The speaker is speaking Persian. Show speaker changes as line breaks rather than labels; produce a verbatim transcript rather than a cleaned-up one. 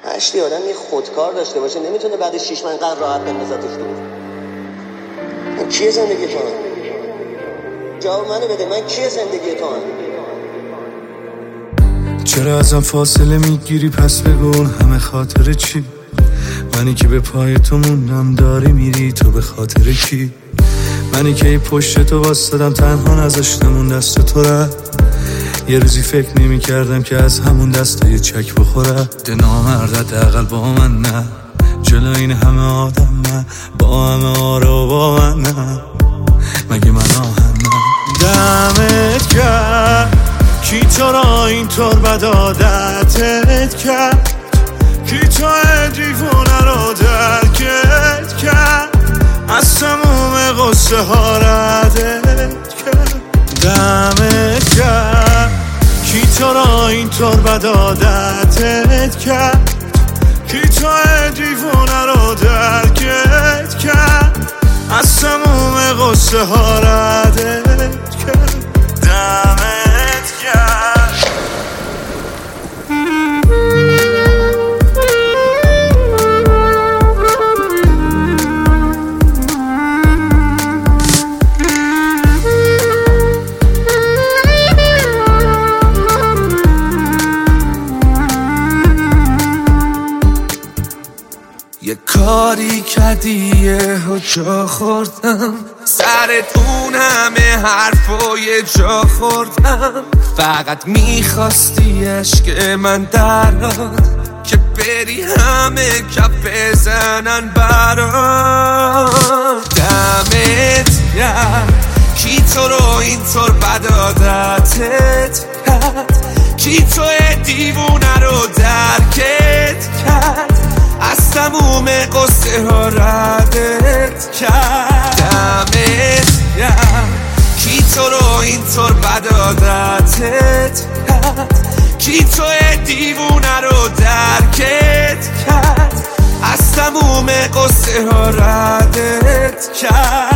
هشتی آدم یه خودکار داشته باشه نمیتونه بعد شیش ماه اینقدر راحت بندازتش دور. من کیه زندگی تو هم؟ جواب منو بده، من کیه زندگی تو هم؟
چرا ازم فاصله میگیری پس بگون همه خاطر چی؟ منی که به پای تو موندم داری میری تو به خاطر کی؟ منی که ای پشت تو واسدم تنها نذاشتم اون دست تو رفت. یه روزی فکر نمی کردم که از همون دست یه چک بخوره. ده نامرد حداقل با من نه، جلو این همه آدم نه، با همه آرا با من نه، مگه من آهن نه. دمت کرد کی تو را اینطور بد عادتت کرد، کی تو دیوونه رو درکت کرد، از تموم قصه ها ردت کرد. دمت کرد کی تو را اینطور بد عادتت کرد، کی تو دیوونه رو درکت کرد، از تموم قصه ها ردت کرد. دمت کرد. یه کاری کردی یه ها جا خوردم، سرت اون همه حرفای جا خوردم. فقط میخواستی عشق من دراد که بری همه کف بزنن برات. دمت کرد کی تو رو اینطور بد عادتت کرد، کی تو دیوونه رو درکت کرد، از تموم قصه ها ردت کرد. دمت کرد کی تو رو اینطور بد عادتت کرد، کی تو دیوونه رو درکت کرد، از تموم قصه ها ردت کرد.